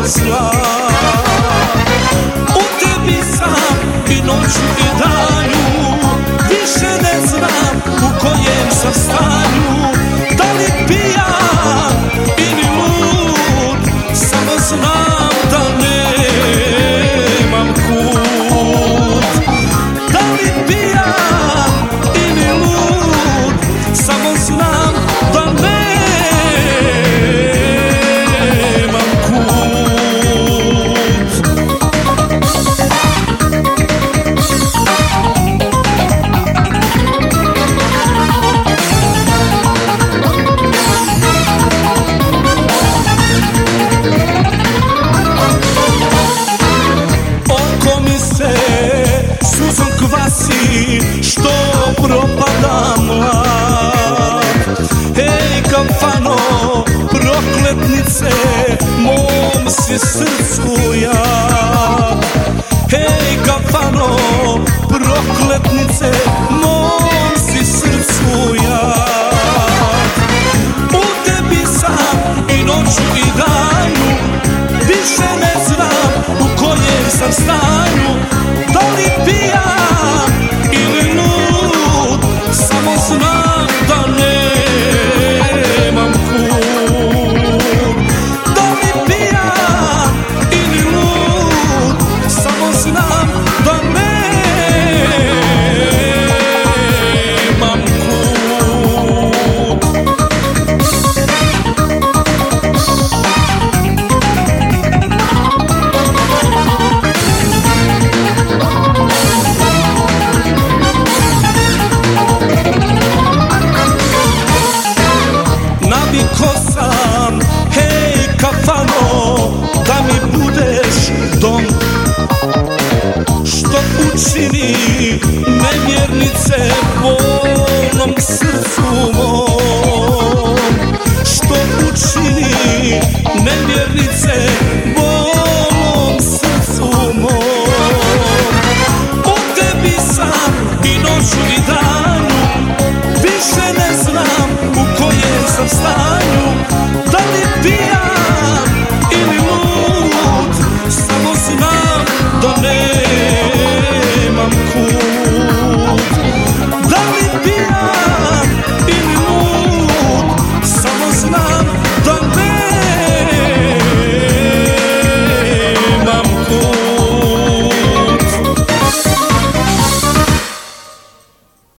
zla. U tebi sam i noću i danju, više ne znam u kojem sam stanju. Da li pijan ili lud, samo znam da nemam kud. Da li pijan ili lud, samo znam da nemam kud. Oko mi se suzom kvasi, što propada mlad. Hej kafano, prokletnice, mom si srcu ja. Hej kafano, prokletnice,